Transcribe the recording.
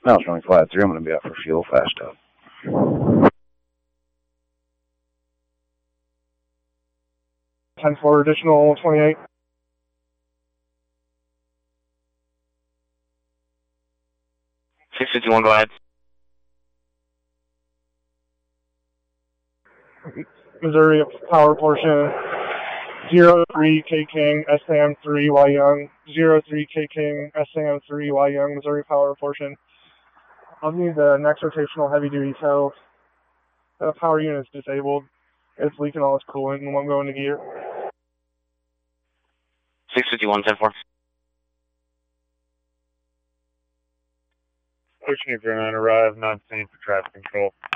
Mouse running flat 3, I'm going to be out for fuel fast up. 10-4, additional 28. 651, go ahead. Missouri power portion 03 K King SAM 3 Y Young 03 K King SAM 3 Y Young Missouri power portion. I'll need the next rotational heavy duty tow. The power unit's disabled. It's leaking all its coolant and won't go into gear. 651, 10-4. Ocean 09, arrive, 9 for traffic control.